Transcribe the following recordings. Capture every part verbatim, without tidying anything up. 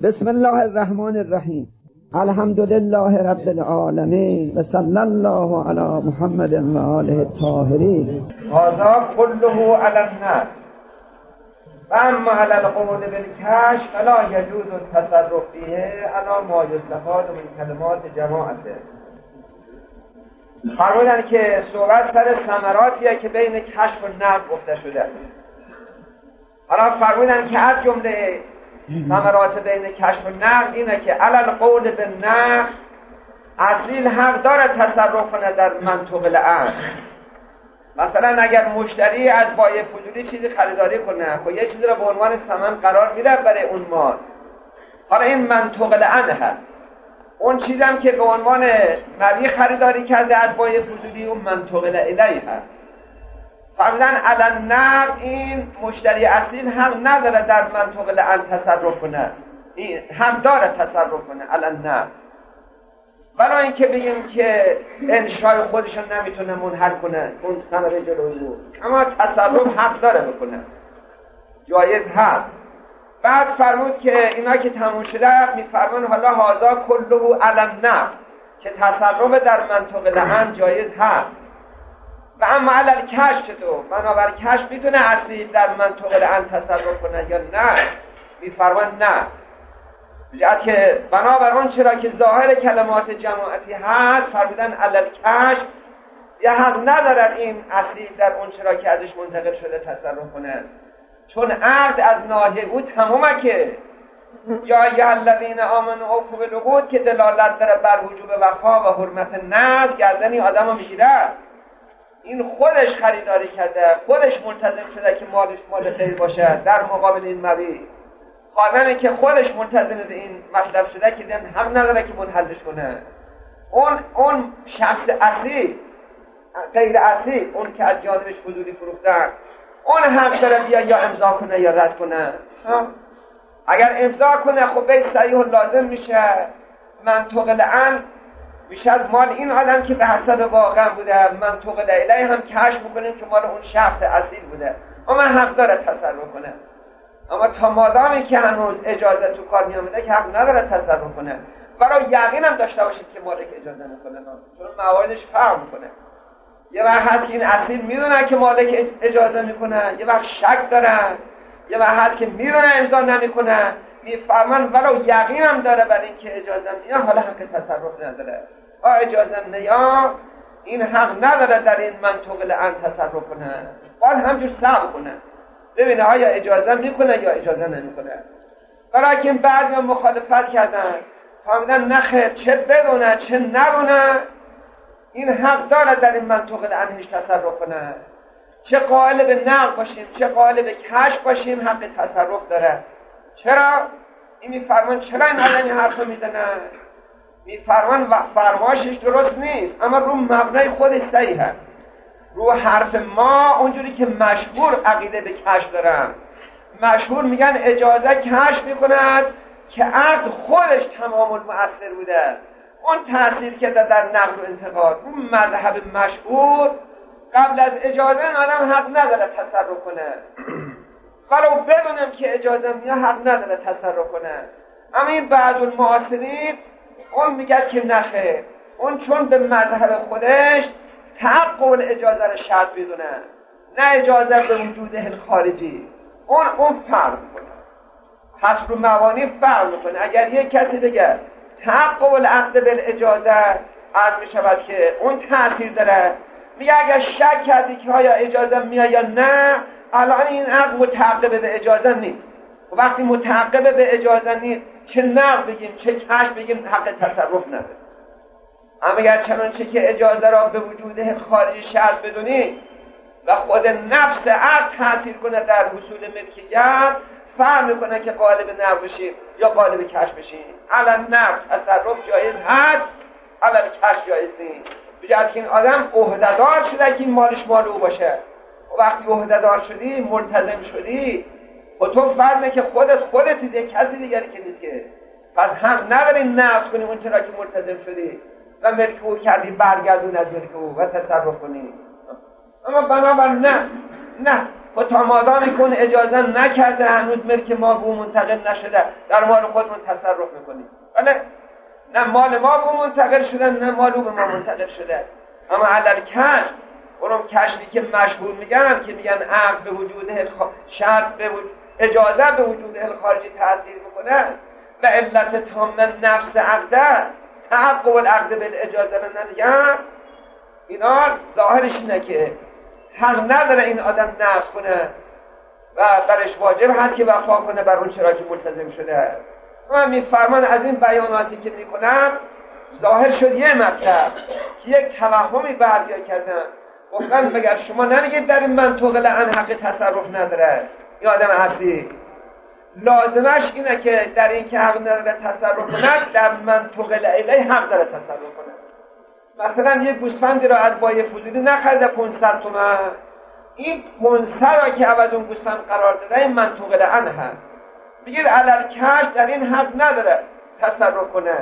بسم الله الرحمن الرحیم. الحمد لله رب العالمین و صلی الله علی محمد و آله الطاهرین. هذا كله على النار و اما على القول بالکشف فلا يجوز التصرف فيه على ما يستفاد من کلمات جماعته. فرمودن که صحبت سر ثمراتیه که بین کشف و نقل گفته شده. حالا فرمودن که از جمله ثمرات بین کشف و نقل اینه که علل قول بالنقل اصیل حق داره تصرف کنه در منطق العقل. مثلا اگر مشتری از بایع فضولی چیزی خریداری کنه خب یه چیزی رو به عنوان ثمن قرار میده برای اون مال، حالا این منطق العقل هست. اون چیزم که به عنوان مبیع خریداری کرده از بایع فضولی اون منطق الیه هست. فرمودن علل نقل این مشتری اصیل هم نداره در منطق العقل تصرف کنه، این هم داره تصرف کنه علل نقل. برای اینکه بگیم که انشای خودش نمیتونه منحل کنه اون ثمره جلوی او، اما تصرف حق داره بکنه، جایز هست. بعد فرمود که اینا که تموم شده میفرمان حالا هذا كله علی النقل که تصرف در منطق العقل جایز هست. و اما علل کشف چطور؟ بنابر کشف میتونه اصیل در منطق العقل تصرف کنه یا نه؟ میفرمان نه، بجد که بنابر اون چرا که ظاهر کلمات جماعتی هست فرمودن علل کشف یه حق ندارن این اصیل در اون چرا که ازش منتقل شده تصرف کنه، چون عقد از ناحیه او تمامه که یا یا الذین آمنوا اوفوا بالعقود که دلالت داره بر وجوب وفا و حرمت نقد گردنی آدمو میگیره. این خودش خریداری کرده، خودش ملتزم شده که مالش مال غیر باشه در مقابل این مبیع. خواهدنه که خودش ملتزم به این مطلب شده که دن هم نداره که منحلش کنه. اون اون شخص اصیل غیر اصیل، اون که از جانبش فضولی فروختن، اون حق داره بیا یا امضا کنه یا رد کنه. اگر امضا کنه خب به صحیح و لازم میشه منطق العقل میشه مال این آدم که به حسب واقع بوده، منطق الیه هم کشف میکنیم که مال اون شخص اصیل بوده، اما حق داره تصرف کنه. اما تا مادامی که هنوز اجازه تو کار میامده که حق نداره تصرف کنه. برای یقین هم داشته باشید که مالک اجازه میکنه، چون مواردش فرق میکنه. یه وقت هست که این اصیل میدونه که مالک اجازه میکنه، یه وقت شک دارن، یه وقت هست که میدونه امضا نمیکنه. میفرمان ولو یقین هم داره برای این که اجازه نیا حالا حق تصرف نداره. با اجازه نیا این حق نداره در این منطق العقل تصرف کنه، باید همجور صبر کنه ببینه آیا اجازه میکنه یا اجازه نمیکنه. برای که بعضی هم مخالفت کردن فهمیدن نخیر چه بدونه چه نبونه این حق داره در این منطق العقل تصرف کنه. چه قائل به نقل باشیم چه قائل به کشف باشیم حق تصرف داره. چرا؟ این میفرمان چرا این آدم این حرف رو میزنن؟ میفرمان و فرماشش درست نیست، اما رو مبنای خودش صحیحه، رو حرف ما اونجوری که مشهور عقیده به کشف دارن. مشهور میگن اجازه کشف میکند که عقد خودش تمام المؤثر بوده، اون تأثیر که در نقل و انتقال. اون مذهب مشهور قبل از اجازه این آدم حق نداره تصرف کنه، ولو بدونم که اجازه میاد حق نداره تصرف کنه. اما این بعض المعاصرین اون میگه که نخیر، اون چون به مذهب خودش تعقل اجازه رو شرط بدونه نه اجازه به وجوده خارجی، اون اون فرق میکنه، پس رو موانی فرق میکنه. اگر یک کسی بگه تعقل عقد بالاجازه عرض میشود که اون تأثیر داره، میگه اگر شک کردی که آیا اجازه میاد یا نه الان این عقد متعقب به اجازه نیست، و وقتی متعقب به اجازه نیست چه نقل بگیم چه کشف بگیم حق تصرف نداره. اما اگر چنانچه که اجازه را به وجود خارجی شرط بدونی و خود نفس عقد تأثیر کنه در حصول ملکیت، فرق میکنه که قالب نقل بشیم یا قالب کشف بشیم. علل نقل تصرف جایز هست، علل کشف جایز نیست، بجد که این آدم عهده‌دار شده که این مالش مال او باشه. و وقتی عهده‌دار شدی ملتزم شدی و تو فرضه که خودت خودت دیگه کسی دیگری که نیست که، پس حق نداری نقض کنی اون چرا که ملتزم شدی و ملک او کردی برگردون از ملک او و تصرف کنی. اما بنابر نه نه و تا مادامی کن اجازه نکرده هنوز ملک ما به منتقل نشده در مال خودمون تصرف میکنیم. ولی نه مال ما به منتقل شده نه مال او به ما منتقل شده. اما علل کشف، اونم کشفی که مشهور میگن که میگن عقد به وجود شرط به وجود اجازه به وجود الخارجی تأثیر میکنه و علت تام نفس عقده تحقق العقد بالاجازه رو نمیگن. اینا ظاهرش اینه که حق نداره این آدم نقض کنه و برش واجب هست که وفا کنه بر اون چرا که ملتزم شده. من میفرمان از این بیاناتی که میکنم ظاهر شد یه مطلب که یک توهمی بعضیا کردن، گفتن مگر شما نمیگید در این منطقه لعن حق تصرف نداره این آدم اصیل؟ لازمش اینه که در این که حق نداره تصرف کنه در منطقه الیه حق داره تصرف کنه. مثلا یک گوسفندی را از بای فضولی نخریده پانصد تومن، این پانصد را که عوض اون گوسفند قرار داده این منطقه لعن هست. بگید علل کش در این حق نداره تصرف کنه،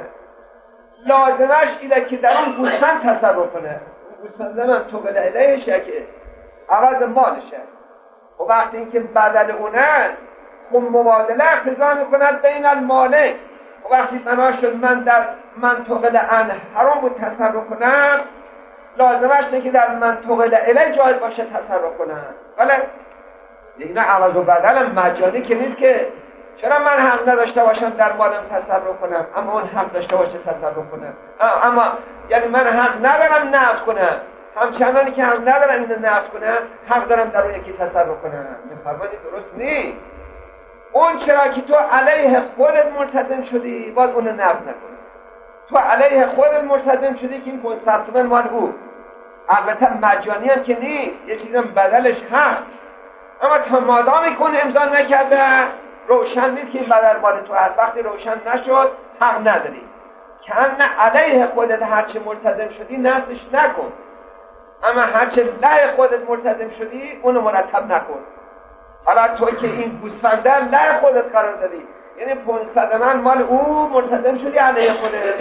لازمش اینه که در اون گوسفند تصرف کنه. اون گوسفند منطقه الیهشه که عوض مالشه و وقتی اینکه بدل اونه خب مبادله اقتضا میکند بین المالک و وقتی بنا شد من در منطقه لعن حرام تصرف کنم لازمش اینه که در منطقه الیه جایز باشه تصرف کنم. ولی اینا عوض و بدل مجانی که نیست که چرا من حق نداشته باشم در مالم تصرف کنم اما اون حق داشته باشه تصرف کنم. اما یعنی من حق ندارم نقض کنم همچنانی که حق ندارم اینو نقض کنم حق دارم در اون یکی تصرف کنم. میفرمایید درست نیست. اون چرا که تو علیه خودت ملتزم شدی باید اونو نقض نکنی. تو علیه خودت ملتزم شدی که این پانصد تومن مال او، البته مجانی هم که نیست، یه چیزم بدلش هست، اما تا مادامی کن امضا نکرده روشن نیست که این بدل مال تو هست. وقتی روشن نشد حق نداری. که نه علیه خودت هرچه ملتزم شدی نقضش نکن، اما هرچه لای خودت ملتزم شدی اونو مرتب نکن. حالا تو که این گوسفنده لای خودت قرار دادی، یعنی پانصد من مال او ملتزم شدی علیه خودت،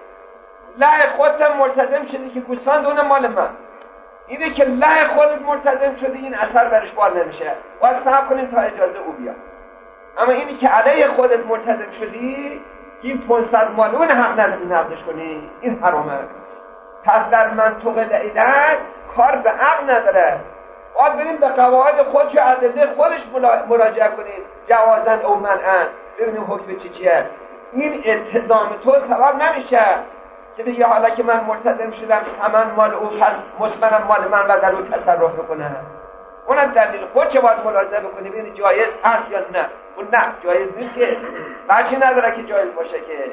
لای خودت ملتزم شدی که گوسفند اون مال من. اینه که لای خودت ملتزم شدی این اثر برش بار نمیشه، باید صبر کنیم تا اجازه او بیاد. اما اینی که علیه خودت ملتزم شدی که این پانصد مال اون حق نداری نقضش کنی، این حرامه. پس در منطقه لعیدن کار به عقل نداره، باید بریم به قواعد خودش و ادله خودش مراجعه کنیم جوازن او منعن ببینیم حکم چی چیه. این التزام تو سبب نمیشه که بگی حالا که من ملتزم شدم ثمن مال او پس مصمنم مال من و در او تصرف بکنه. اونم دلیل خود چه باید ملاحظه بکنیم این جایز هست یا نه. اون نه جایز نیست که بچی نداره که جایز باشه. که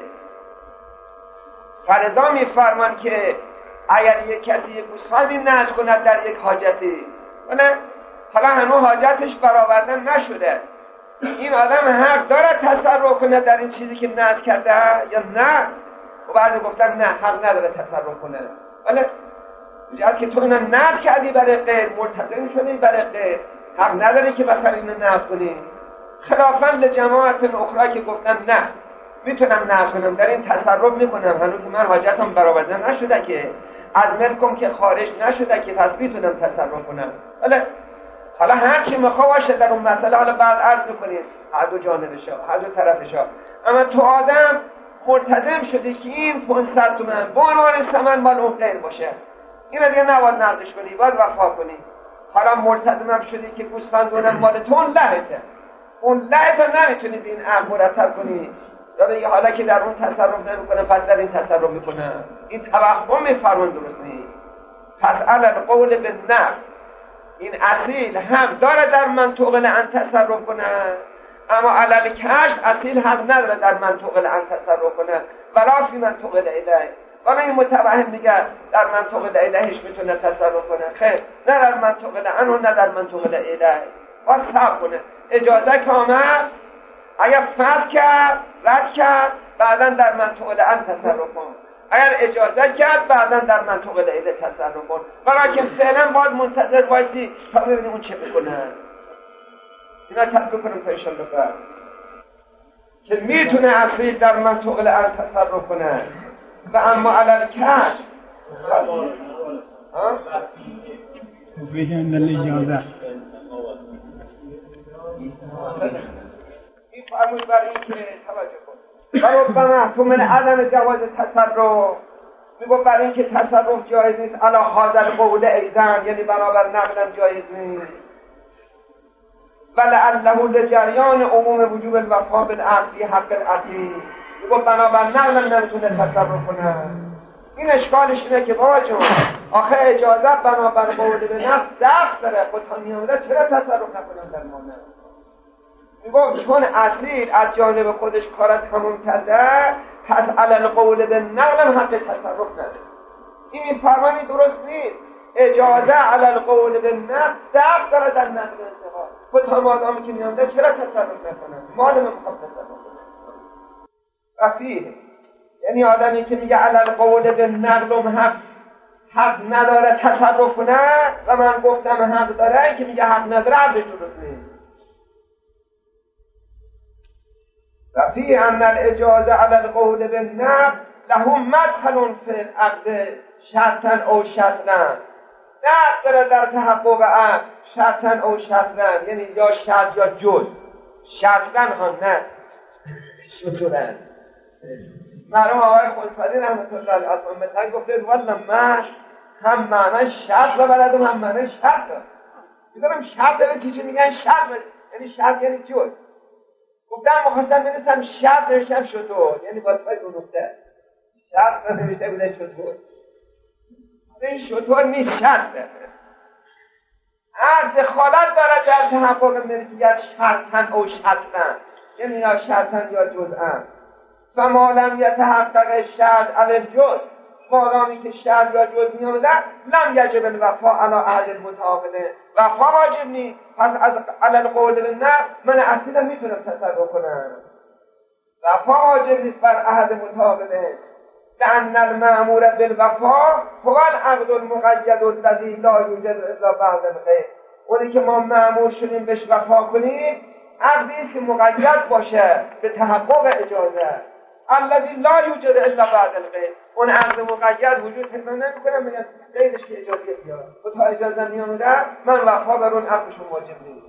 فرضا میفرمان که اگر یک کسی یک گوسفندی نذر کند در یک حاجتی، نه حالا هنوز حاجتش برآورده نشده، این آدم حق داره تصرف کنه در این چیزی که نذر کرده یا نه؟ و بعضی گفتن نه حق نداره تصرف کنه. ولی جهت که تو اینو نذر کردی برای غیر، ملتزم شدی برای غیر، حق نداری که مثلا اینو نذر کنی. خلافاً لجماعت اخرى که گفتن نه میتونم نذر کنم در این تصرف میکنم هنوز که من حاجتم برآورده نشده که از ملکم که خارج نشده که پس میتونم تصرف کنم. ولی حالا هر چی میخواه باشه در اون مسئله حالا بعد عرض میکنید هر دو جانبشا هر دو طرفشا. اما تو آدم ملتزم شده که این پانصد تومن به عنوان ثمن مال اون غیر باشه، این دیگه نباید نقضش کنی، باید وفا کنی. حالا ملتزمم شدی که گوسفندونم مال تو اون لهته، اون لهت نمیتونی به این عقل مرتب کنی یا بگی حالا که در اون تصرف نمیکنه پس در این تصرف میکنه. این توهم میفرمان درست نیست. پس علی القول بالنقل این اصیل حق داره در منطقه لعن تصرف کنه، اما علی الکشف اصیل حق نداره در منطقه لعن تصرف کنه ولا فی منطقه الیه. ولی این متوهم میگه در منطقه الیهش میتونه تصرف کنه، خیر نه در منطقه لعن و نه در منطقه الیه. باید صبر کنه. اجازه که آمد اگر فسخ کرد رد کرد بعدا در منطقه لعن تصرف کن، اگر اجازه کرد بعدا در منطقه الیه تصرف کن. ولیکن فعلا باید منتظر وایسی تا ببینیم اون چه بکنه. اینا تطبیق کنیم تا انشالله بعد که میتونه اصیل در منطقه لعن تصرف کنه و اما علل کش وفيه عند الإجازة این فرمود بر این که توجه کن و ربما تو من عدم جواز تصرف میگو بر این که تصرف جایز نیست علا حاضر قول ایزن یعنی بنابر نقلم جایز نیست ولعله لجریان عموم وجوب الوفا بالعقد فی حق الاصیل میگو بنابر نقلم نمیتونه تصرف کنه. این اشکالش اینه که بابا جون آخه اجازه بنابر قول به نفس دفت داره خودتان میامده چرا تصرف نکنم در مانه میگو چون اصیل از جانب خودش کار تموم کرده پس علل قول به نقلم حق تصرف نداره. این فرمانی درست نیست. اجازه علل قول به نقل دفت داره در نقل انتقال خودتان آدمی که میامده چرا تصرف نکنم مال من خواب تصرف کنم و فیه یعنی آدمی که میگه علل قول به نقلم حق حق نداره تصرف کنه و من گفتم حق داره این که میگه حق نداره حقش درست نیست. و فی ان الاجازه علی القول بالنقل له مدخل فی العقد شرطا او شطرا نقل داره در تحقق عقد شرطا او شطرا یعنی یا شرط یا جز شطرا ها نه شطرا مرحوم آقای خونسالی رحمت الله علیه اصلا مثلا گفته والا من هم معنی شرط رو بلدم هم معنی شرط رو میدونم شرط رو چی چی میگن شرط یعنی شرط یعنی جز گفتم مخواستم بنویسم شرط نوشتم شطور یعنی باید باید دو نقطه شرط رو نوشته بودن شطور این شطور نیست شرطه هر دخالت داره در تحقق ملکیت شرطن او شطرن یعنی یا شرطن یا جز'ن فما لم یتحقق شرط علی الجز مادامی که شرط یا جز میامده لم یجب الوفا علی اهل المتعاقده وفا واجب نیست پس از علی القول بالنقل من اصیلا میتونم تصرف کنم وفا واجب نیست بر اهل متعاقده لأن المأمور بالوفا هو العقد المقید الذی لا یوجد الا بعد الغیر اونی که ما مأمور شدیم بهش وفا کنیم عقدی است که مقید باشه به تحقق اجازه الذی لا یوجد الا بعد الغیر اون عقد مقید وجود پیدا نمیکنه میگن غیرش که اجازه بیاد و تا اجازه میامده من وفا بر اون عقدشون واجب نیست.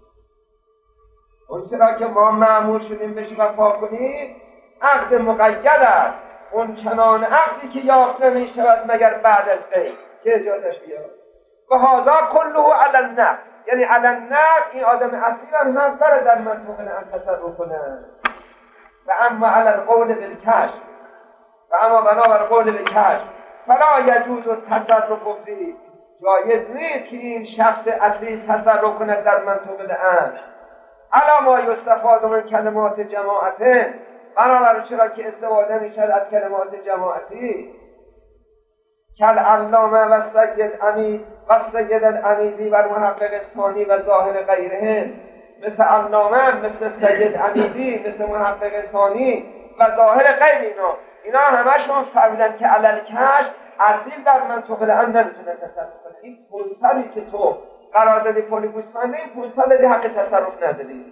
اون چرا که ما مأمور شدیم بهش وفا کنیم عقد مقید است اون چنان عقدی که یافته می شود مگر بعد از غیر که اجازهش بیاد و هذا کله علی النقل یعنی علی النقل این آدم اصیل هم هست داره در منطقه ان تصرف کنه و اما علی القول بالکشف و اما بنابر قول بالکشف فلا یجوز التصرف فی جایز نیست که این شخص اصیل تصرف کنه در منطقه ان علی ما یستفاد من کلمات جماعته بنابر چرا که استفاده میشد از کلمات جماعتی کل علامه و سید امید و سید الامیدی و محقق ثانی و ظاهر غیره مثل علامه مثل سید امیدی مثل محقق ثانی و ظاهر غیر اینا اینا همشون فرمودن که علل کشف اصیل در منطقه ان نمیتونه تصرف کنه. این پونصدی که تو قرار دادی پولیگوس فنده این پونصد دی حق تصرف نداری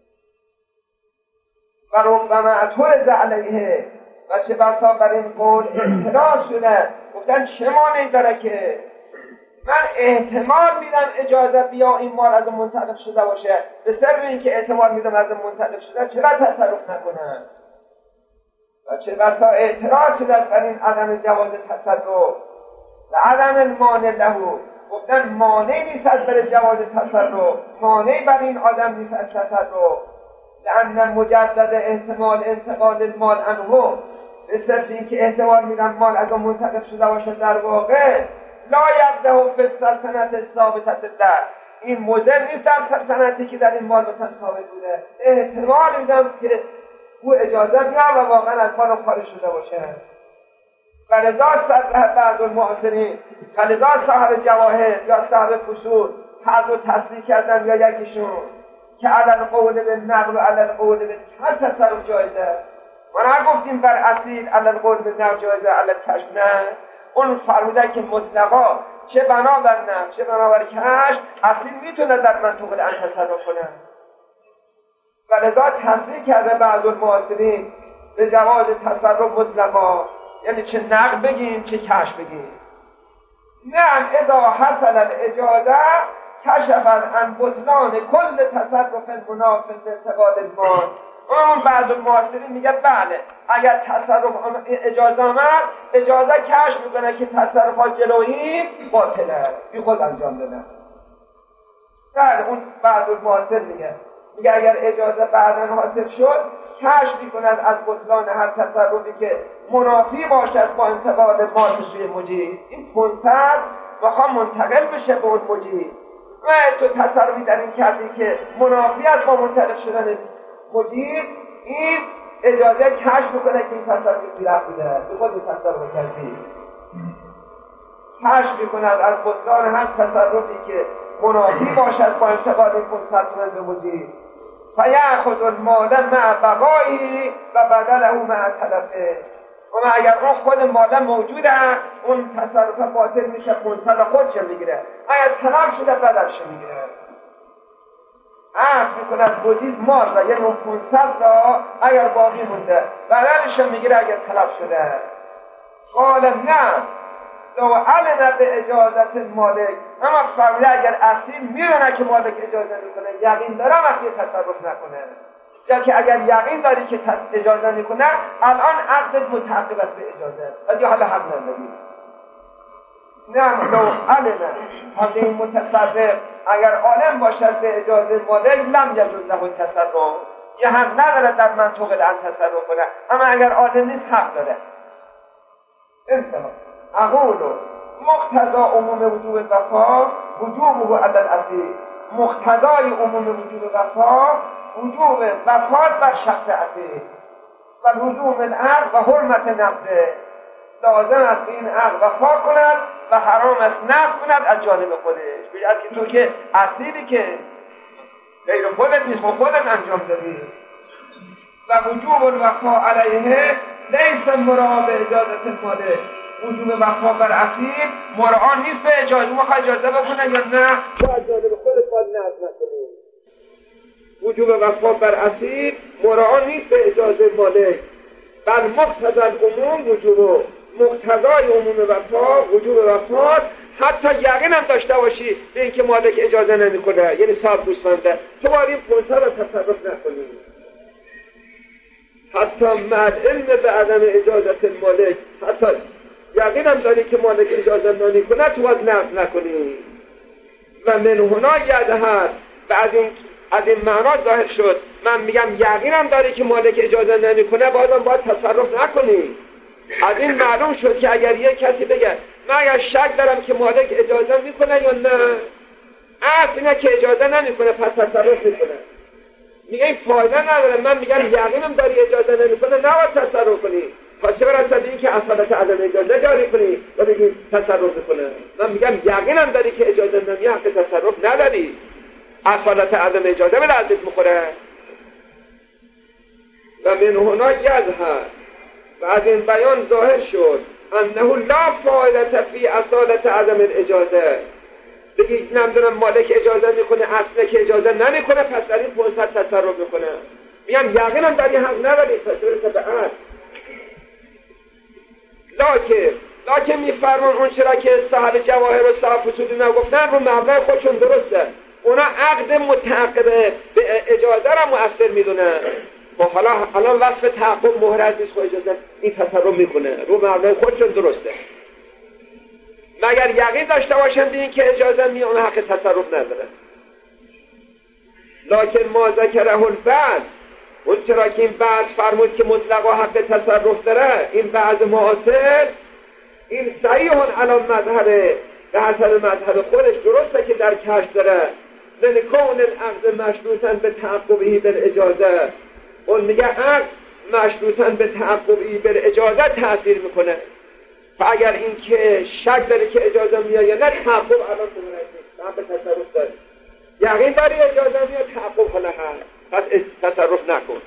و ربما اعترض علیه و چه بسا بر این قول اعتراض شده گفتن چه مانعی داره که من احتمال میدم اجازه بیا این مال از منطلق شده باشه به سبب اینکه احتمال میدم از منطلق شده چرا تصرف نکنن و چه بسا اعتراض شده بر این عدم جواز تصرف و عدم المانع له گفتن مانع نیست از بر جواز تصرف مانع بر این آدم نیست از تصرف لأن مجدد احتمال انتقال المال عنه به صرف این که احتمال میدم مال از اون منتقل شده باشه در واقع لا یبده فی السلطنت ثابتت در این مضر نیست در سلطنتی که در این مال مثلا ثابت بوده احتمال میدم که او اجازه بیار و واقعا از مال خارج شده باشه فلذا صدر بعض المعاصرین فلذا صاحب جواهر یا صاحب فصول هر دو تصریح کردن یا یکیشون که علل قول بالنقل و علل قول بالکشف تصرف جایزه ما نگفتیم بر اصیل علل قول بالنقل جایزه علل کشف نه اون فرموده که مطلقا چه بنابر نقل چه بنابر کشف اصیل میتونه در منطقه ان تصرف کنه ولذا تصریح کرده بعض المعاصرین به جواز تصرف مطلقا یعنی چه نقل بگیم چه کشف بگیم نه اذا حصل الاجازه کشف عن بطلان کل تصرف مناف انتقال المال. اون بعض المعاصرین میگه بله اگر تصرف اجازه آمد اجازه کشف میکنه که تصرفات جلویی باطله بی خود انجام دادن. بله اون بعض المعاصر میگه میگه اگر اجازه بعداً حاصل شد کشف میکنن از بطلان هر تصرفی که منافی باشد با انتقال مال به سوی مجیر. این پانصد بخواه منتقل بشه به اون مجیر و تو تصرفی در این کردی که منافی از با منتقل شدن مجیر، این اجازه کشف میکنه که این تصرفی بیرفت بوده به خود این تصرف کردی. کشف میکنن از بطلان هر تصرفی که منافی باشد با انتقال پانصد تومن به مجیر. فیأخذ المال مع بقایی و بدله مع تلفه. اما اگر اون خود مال موجوده اون تصرف باطل میشه، پانصد خودش میگیره، اگر تلف شده بدلش میگیره. عرض میکنند مجیر مال را یعنی اون پانصد را اگر باقی مونده بدلش میگیره اگر تلف شده. قال نه لو علم به اجازت مالک، اما فرموده اگر اصیل میدونه که مالک اجازه میکنه یقین داره وقتی تصرف نکنه، یا که اگر یقین داری که اجازه میکنه الان عقدت متعقب است به اجازه ولی حالا حق نداری. نه لو علم حالا این متصرف اگر عالم باشد به اجازه مالک لم یجوز له التصرف، یه حق نداره در منطق الان تصرف کنه، اما اگر عالم نیست حق داره. انتها اقول مقتضا عموم وجوب وفا وجوبه علی الاصیل. مقتضای عموم وجوب وفا وجوب وفاست بر شخص اصیل و لزوم العقد و حرمت نفسه. لازم است این عقد وفا کند و حرام است نفی کند از جانب خودش. بگید که تو که اصیلی که غیر خودت نیست خودت انجام دادی. و وجوب الوفا علیه لیس مراد به اجازت مالک. وجوب وفا بر اصیل مراد نیست به اجازه میخواد اجازه بکنه یا نه تو از جانب خودت باید نفی نکنی. وجوب وفا بر اصیل مراد نیست به اجازه مالک، بل مقتضی العموم وجوب. مقتضای عموم وفا وجوب وفا حتی یقین هم داشته باشی به اینکه مالک اجازه نمیکنه، یعنی صاحب گوسفنده تو باید این پانصد را تصرف نکنی. حتی مع علم به عدم اجازت مالک، حتی یقین هم داری که مالک اجازه نمیکنه تو باید نفی نکنی. و من هنا یدهد و از این از این معنا ظاهر شد من میگم یقینم داری که مالک اجازه نمیکنه بازم باید تصرف نکنی. از این معلوم شد که اگر یک کسی بگه من اگر شک دارم که مالک اجازه میکنه یا نه، اصل اینه که اجازه نمیکنه پس تصرف میکنه، میگه این فایده نداره. من میگم یقینم داری اجازه نمیکنه نباید تصرف کنی. تا چه برسد این که اصالت عدم اجازه جاری کنی و بگی تصرف میکنه. من میگم یقینم داری که اجازه نمیه حق تصرف نداری، اصالت عدم اجازه به لحظت میخوره. و من هنا یظهر و از این بیان ظاهر شد انه لا فایده فی اصالت عدم الاجازه. بگید نمیدونم مالک اجازه میکنه اصله که اجازه نمیکنه پس در این پانصد تصرف میکنه. میگم یقینم در این حق نداری تا برسه به اصل. لکن لکن میفرمان اون چرا که صاحب جواهر و صاحب فصول نگفتن رو مبنای خودشون درسته. اونا عقد متعقب به اجازه را مؤثر میدونه. و حالا الان وصف تعقب محرز نیست خود اجازه این تصرف میکنه رو مبنای خودشون درسته. مگر یقین داشته باشند این که اجازه میونه حق تصرف نداره. لکن ما ذکره البعض اون چرا که این بعض فرمود که مطلقا حق تصرف داره، این بعض معاصر این صحیحون الان مذهبه به حسب مذهب خودش درسته که در کشف داره لنکون العقد مشروطا به تعقبی بالاجازه. اون میگه عقد مشروطا به تعقبی بالاجازه تأثیر میکنه. و اگر این که شک داره که اجازه میاد یا نه تعقب الان تو نیست هم به تصرف داره. یقین داری اجازه میاد تعقب حالا هست پس تصرف نکن.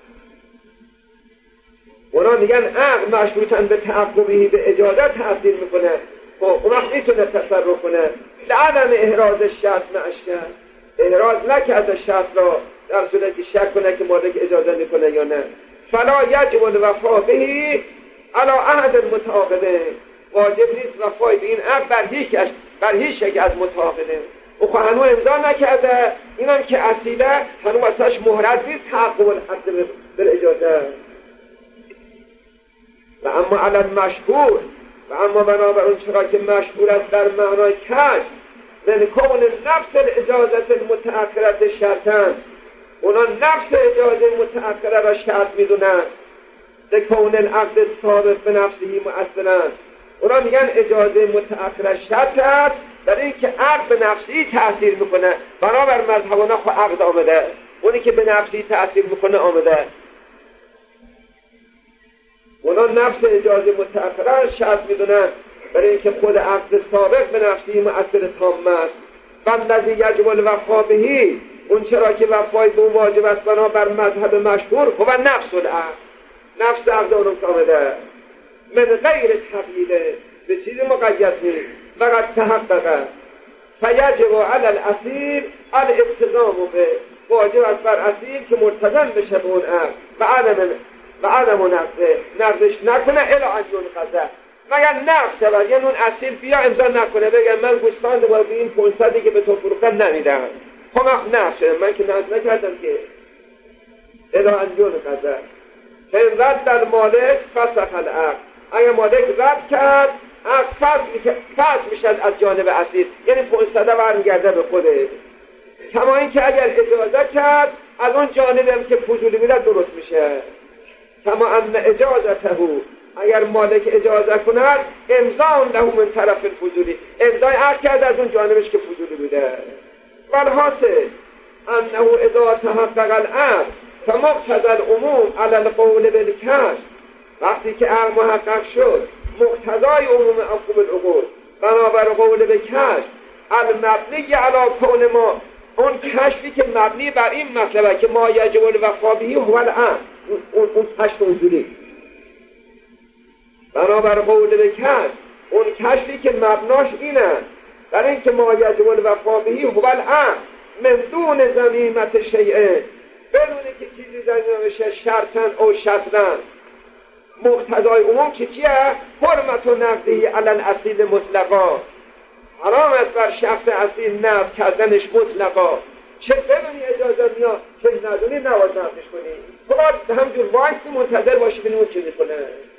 اونا میگن عقد مشروطا به تعقبی به اجازه تأثیر میکنه. خب اون وقت میتونه تصرف کنه لعدم احراز شرط معشکر. احراز نکرده شرط را در صورتی شک کنه که مالک اجازه میکنه یا نه. فلا یجب الوفا بهی علی احد المتعاقدین. واجب نیست وفای به این عقد بر هیچ بر هیچ یک از متعاقدین. او خب هنو امضا نکرده، اینم که اصیله هنو واسهش مهرت نیست تحقق الحد بالاجازه. و اما علی مشهور، و اما بنابر اون چرا که مشهور است در معنای کشف من کون نفس الاجازت المتأخرت شرطن، اونا نفس اجازه متأخره را شرط میدونن. ده کون العقد ثابت به نفسهی مؤثرا، اونا میگن اجازه متأخره شرط است در این که عقد به نفسی تأثیر میکنه. بنابر مذهبانا خود عقد آمده، اونی که به نفسی تأثیر میکنه آمده. اونا نفس اجازه متأخره شرط میدونن برای اینکه خود عقد سابق به نفسی مؤثر تام است. و الذی یجب الوفا بهی، اون چرا که وفای به اون واجب است بنابر مذهب مشهور خب نفس العقد، نفس عقد اونم آمده. من غیر تقییده، به چیزی مقید نیست. فقط تحقق فیجب علی الاسیر الالتزام به، واجب است بر اسیر که ملتزم بشه به اون عقد و عدم و عدم و نقضه، نقضش نکنه الا ان ينقضه، مگر نقض شود. یعنی اون اسیر بیا امضا نکنه بگه من گوسفند با این پانصدی که به تو فروختم نمیدم، خب نقض شده، من که نقض نکردم که الا ان ينقضه. فان رد المالک فسخ العقد، اگر مالک رد کرد عقد فسخ میشد از جانب اسیر، یعنی پانصده برمیگرده به خوده. کما این که اگر اجازه کرد از اون جانب که فضولی میده درست میشه. کما ان اجازته، اگر مالک اجازه کند امضا له من طرف الفضولی، امضای عقد کرد از اون جانبش که فضولی میده. والحاصل انه اذا تحقق العقد فمقتضى العموم علی القول بالکشف، وقتی که عقد محقق شد مقتضای عموم عقوب العقود بنابر قول به کشف المبنی علی کون ما، اون کشفی که مبنی بر این مطلبه که ما یجب الوفا بهی هو العقد، اون اون کشف اونجوری بنابر قول به کشف، اون کشفی که مبناش اینه در این که ما یجب الوفا بهی هو العقد من دون ضمیمت شیئه، بدون که چیزی ضمیمه بشه شرطن او شطرن. مقتضای عموم که چیه؟ حرمت و نقضی علی الاصیل مطلقا، حرام است بر شخص اصیل نقض کردنش مطلقا، چه بدونی اجازه میاد چه ندونی نواز نقضش کنی، خب همجور وایسی منتظر باشی ببینی اون چی میکنه.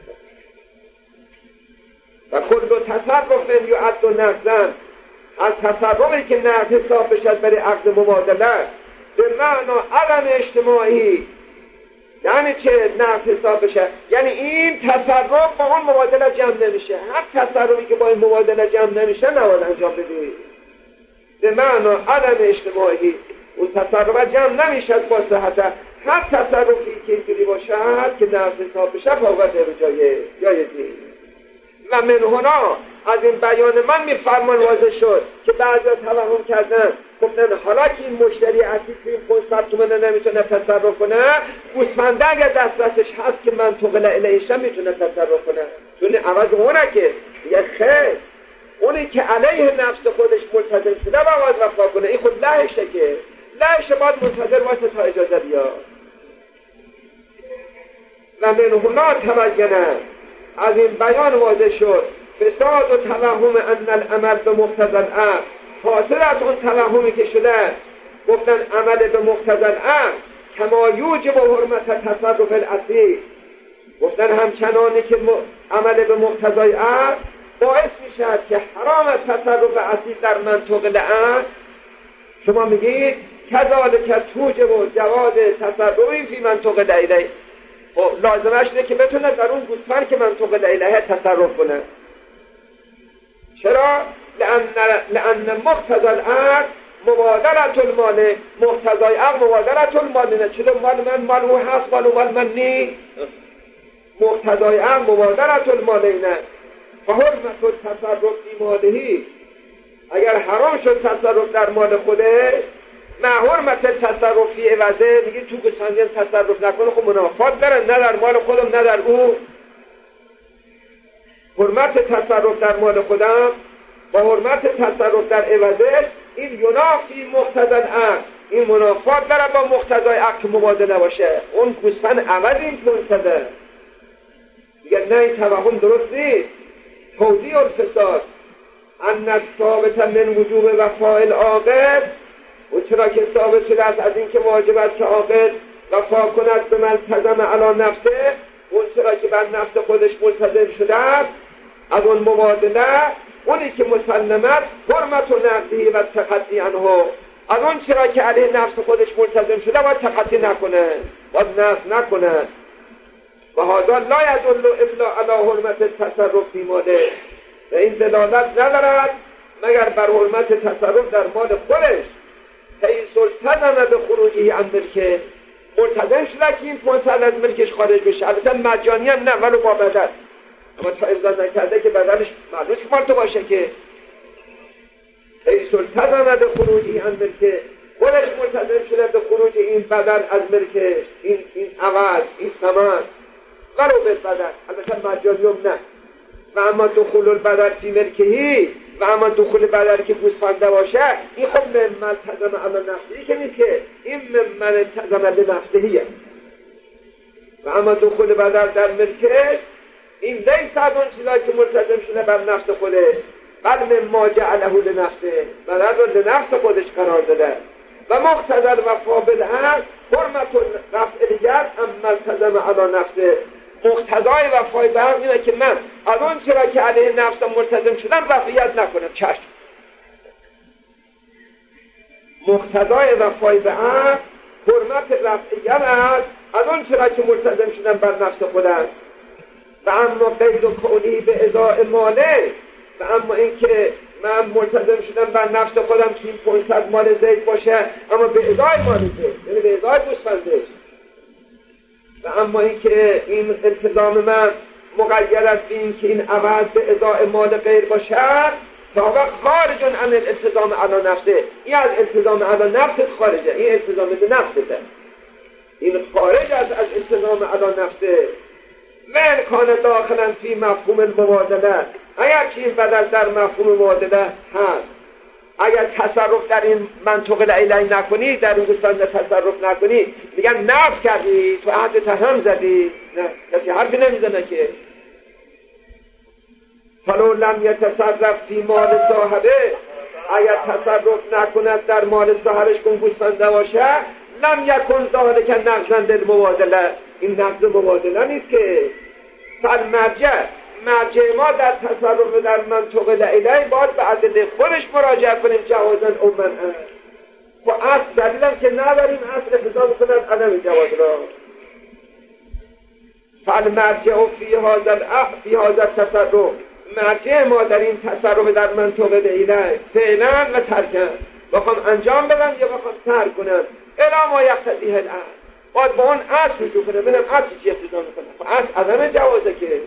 و کل تصرف یعد و نقضن، از تصرفی که نقض حساب بشد برای عقد مبادله به معنا عدم اجتماعی، یعنی چه نقض حساب بشه؟ یعنی این تصرف با اون مبادله جمع نمیشه، هر تصرفی که با این مبادله جمع نمیشه نباید انجام بدی. به معنا عدم اجتماعی، اون تصرف جمع نمیشه با صحت، هر تصرفی که اینجوری باشد که نقض حساب بشه فوقت به جای جایز نیست. و من هنا از این بیان من میفرمان واضح شد که بعضی توهم کردن گفتن حالا که این مشتری اصیل که این پانصد تومنه نمیتونه تصرف کنه، گوسفنده اگر دسترسش هست که من تقل الیهشم میتونه تصرف کنه، چون عوض اونه که یه خیر اونی که علیه نفس خودش ملتزم شده باید وفا کنه، این خود لهشه که لهشه باید منتظر واسه تا اجازه بیاد. و من هنا تبینه، از این بیان واضح شد فساد و توهم ان العمل به مقتضی العقد، فاصل از اون توهمی که شده گفتن عمل به مقتضی العقد کما یوجب حرمت تصرف الاصیل، گفتن همچنانی که عمل به مقتضی عقد باعث میشد که حرام تصرف اصیل در منطق العقد، شما میگید کذالک توجب و جواز تصرفی فی منطق الیه، لازمش اینه که بتونه در اون گوسفند که منطق الیه تصرف کنه. چرا؟ لأن لأن مقتضى العقد مبادلة المال، مقتضای عقد مبادلة المال نه، چرا مال من مال او هست مال مال من نی، مقتضای عقد مبادلة المال نه. فحرمت التصرف فی مالهی، اگر حرام شد تصرف در مال خوده، نه حرمت تصرف فی عوضه، میگی تو گوسفندیان تصرف نکنه، خب منافات داره، نه در مال خودم نه در او. حرمت تصرف در مال خودم با حرمت تصرف در عوضه، این ینافی مقتضی العقد، این منافات داره با مقتضای عقد که مبادله باشه. اون گوسفند عوض این پانصده، میگه نه این توهم درست نیست، توضیح الفساد ان الثابت من وجوب وفاء العاقل، و چرا که ثابت شده است از این که واجب است که عاقل وفا کند به من التزم علی نفسه، اون چرا که بر نفس خودش ملتزم شده است از اون مبادله، اونی که مسلمت حرمت و نقضی و تخطی عنه، از اون چرا که علیه نفس خودش ملتزم شده باید تخطی نکنه، باید نقض نکنه. و هذا لا يدل الا على حرمت التصرف فی ماله، و این دلالت ندارد مگر بر حرمت تصرف در مال خودش. حیث التزم به خروجه عن ملکه، ملتزم شده که این پونصد از ملکش خارج بشه، البته مجانی هم نه ولو با بدل، اما تا امضا نکرده که بدلش معلوم که مال تو باشه. که حیث التزم به خروجه عن ملکه، خودش ملتزم شده به خروج این بدل از ملکش، این این عوض، این ثمن ولو به بدل، البته مجانی هم نه. و اما دخول البدل فی ملکهی، و اما دخول بدل که گوسفنده باشه، این خب من التزم علی نفسهی که نیست، که این من التزم به نفسهیه. و اما دخول بدل در ملکش این لیس از اون چیزایی که ملتزم شده بر نفس خوده، بل مما جعله لنفسه، بدل رو لنفس خودش قرار داده. و مقتضی الوفا بالعهد حرمت رفع دیگر اما التزم علی نفسه، مقتضای وفای به عهد اینه که من از اون چرا که علیه نفسم ملتزم شدم رفعیت نکنم. چشم، مقتضای وفای به عهد حرمت رفعیت است از اون چرا که ملتزم شدم بر نفس خودم. و اما قید و کونی به ازای ماله، و اما این که من ملتزم شدم بر نفس خودم که این پونصد مال زید باشه، اما به ازای مال زید، یعنی به ازای گوسفندش. و اما این که این التزام من مقید است به این که این عوض به ازای مال غیر باشه، فهو خارج عن الالتزام علی نفسه، این از التزام علی نفسه خارجه، این التزام به نفسه، این خارج است از التزام علی نفسه. من کان داخلا فی مفهوم المبادله، اگر که این بدل در مفهوم مبادله هست، اگر تصرف در این منطقه الیه نکنی، در این گوسفند تصرف نکنی، میگن نفس کردی، تو عهد هم زدی، نه کسی حرفی نمیزنه که. فلو لم یتصرف فی مال صاحبه، اگر تصرف نکند در مال صاحبش کن گوسفنده باشه، لم یکن ذالک نقضا للمبادله، این نقض مبادله نیست که. فالمرجع، مرجع ما در تصرف در منطقه الیه باید به ادله خودش مراجعه کنیم جوازا او منعا. و اصل دلیلم که نداریم، اصل اقتضا میکنن عدم جواز را. فالمرجع فی هذا فی هذا التصرف، مرجع ما در این تصرف در منطقه الیه فعلا و ترکا، بخوام انجام بدم یا بخوام ترک کنم، الا ما یقتضیه العقل، باید با اون اصل رجوع کنم، ببینم اصل چی اقتضا میکنه. اصل عدم جوازه که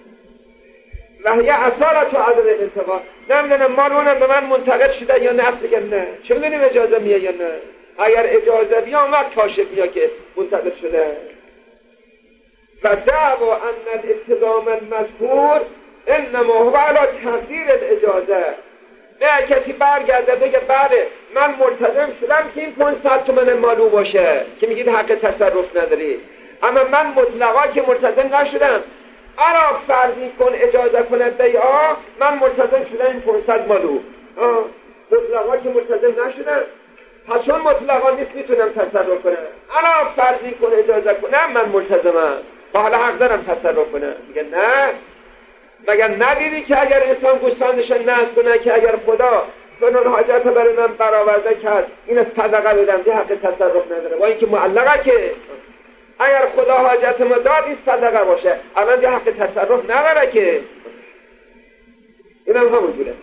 و یه اثارت و عدم الانتقال، نمیدونم مال اونم به من منتقل شده یا نه، اصل بگم نه، چه میدونیم اجازه میه یا نه. اگر اجازه بیا آمد کاشف بیا که منتقل شده. و دعوا ان الالتزام المذکور انما هو علی تقدیر الاجازه، نه کسی برگرده بگه بله من ملتزم شدم که این پانصد تومن مالو باشه، که میگید حق تصرف نداری، اما من مطلقا که ملتزم نشدم، ارا فرضی کن اجازه کنه بیعا، من ملتزم شدم این پانصد مالو، مطلقا که ملتزم نشدم، پس چون مطلقا نیست میتونم تصرف کنم، ارا فرضی کن اجازه کنم من ملتزمم، حالا حق دارم تصرف کنم. میگه نه، مگر ندیدی که اگر انسان گوسفندش نذر کنه که اگر خدا فلان حاجت برای من برآورده کرد این صدقه بدم، دیگه حق تصرف نداره، با اینکه معلقه که اگر خدا حاجت ما داد این صدقه باشه، الان دیگه حق تصرف نداره که. این هم همونجوره،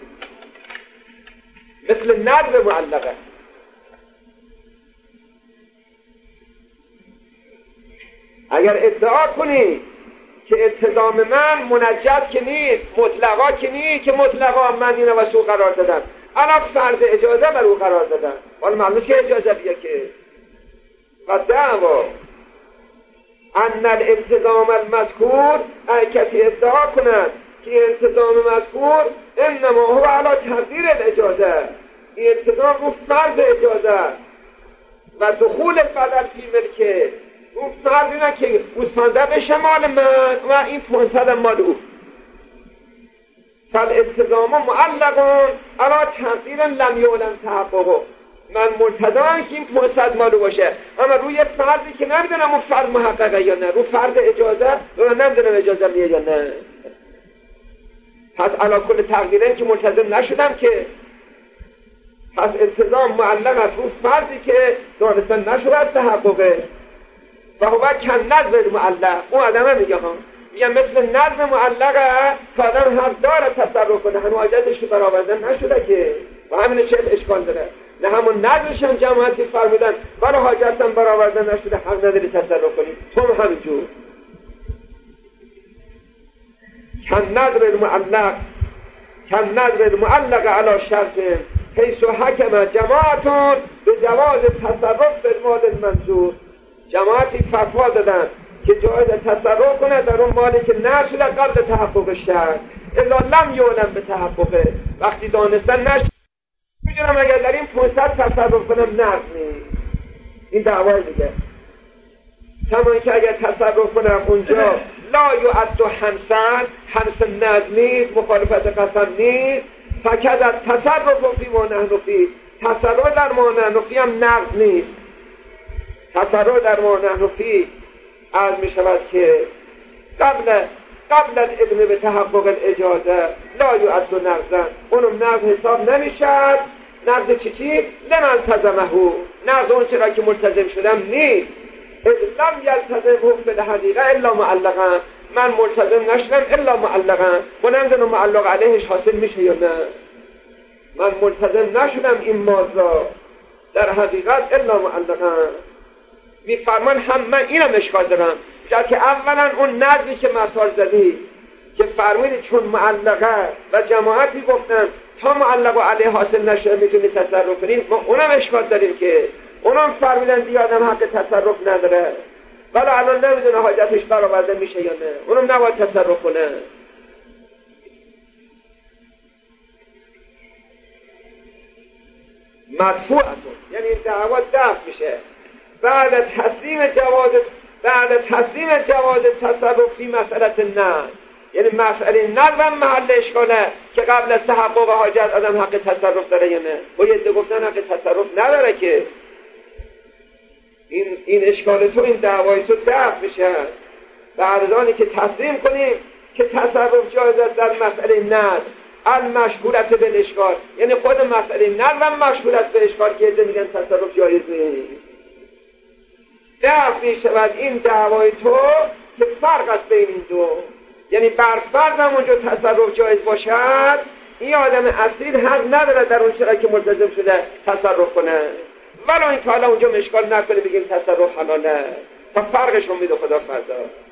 مثل ندر معلقه. اگر ادعا کنی که التزام من منجز که نیست، مطلقا که نیست، که مطلقا من اینو واسه او قرار دادم، الان فرض اجازه بر او قرار دادم، حالا معلومه که اجازه بیا که. و دعوا ان الالتزام المذکور، ای کسی ادعا کند که التزام مذکور انما هو علی تقدیر الاجازه، این التزام رو فرض اجازه و دخول بدل فی ملکه، اون فرض اینه که گوسفنده بشه مال من و این پانصد مال او. فالالتزام معلق علی تقدیر لم یعلم تحققه. من ملتزمم که این پانصد مالو باشه، اما روی فردی که نمیدونم اون فرد محققه یا نه، رو فرد اجازه رو نمیدونم اجازه میه یا نه. پس علی کل تقدیرن که ملتزم نشدم که. پس التزام معلق است رو فردی که دانستن نشده از تحققه. و هو کن نظر معلق، اون آدم میگه ها میگه مثل نظم معلقه که آدم حق داره تصرف کنه، همون حاجتش برآوردن نشده که. و همین چه اشکال داره؟ نه همون نظرش هم جماعتی فرمودن ولی حاجت هم برآوردن نشده، حق نداری تصرف کنی. تو هم همینجور کن نظر المعلق کن نظر المعلق علی شرط حیث حکم جماعتون به جواز تصرف به المال المنظور. جماعتی فتوا دادن که جایز تصرف کنه در اون مالی که نشده قبل تحقق شرط، الا لم یعلم به تحققه. وقتی دانستن نشد میدونم اگر در این پانصد تصرف کنم نقض نیست. این دعوای دیگه. کما که اگر تصرف کنم اونجا لا یعد حنسن، حنس نقض نیست، مخالفت قسم نیست. فکد از تصرف فی ما نحن فی، تصرف در ما نحن فی هم نقض نیست. تصرف در ما نحن فی عرض می شود که قبل قبل از علم به تحقق الاجازه لا یعد نقضا، اونم نقض حساب نمیشد. نقض چی چی؟ لمن التزمه، نقض اون چرا که ملتزم شدم نیست. لم یلتزمه فی الحقیقه الا معلقا، من ملتزم نشدم الا معلقا. و نمیدونم معلق علیهش حاصل میشه یا نه. من ملتزم نشدم این مازا در حقیقت الا معلقا. میفرمان هم من اینم اشکال دارم جد که اولا اون نظری که مثال زدی که فرمودی چون معلقه و جماعتی گفتن تا معلق علیه حاصل نشه میتونی تصرف کنی، ما اونم اشکال داریم که اونم فرمودن دیگه آدم حق تصرف نداره ولی الان نمیدونه حاجتش برآورده میشه یا نه، اونم نباید تصرف کنه. مدفوعتون یعنی این دعوا دفع میشه بعد تسلیم جواز بعد تسلیم جواز تصرف فی مسئله نه، یعنی مسئله نه محل اشکاله که قبل از تحقق حاجت آدم حق تصرف داره یا نه. و یه گفتن حق تصرف نداره که این این اشکال تو این دعوای تو دفع میشه بعد آنی که تسلیم کنیم که تصرف جایز است در مسئله نه المشغولت به اشکال، یعنی خود مسئله نه مشغولت به اشکال که یه میگن تصرف جایز نیست. دفع می شود این دعوای تو که فرق است بین این دو، یعنی بر فرض هم اونجا تصرف جایز باشد این آدم اصیل حق نداره در اون چرا که ملتزم شده تصرف کنه، ولی این که حالا اونجا مشکال نکنه بگیم تصرف حلاله. تا فرقش رو میده خدا فردا.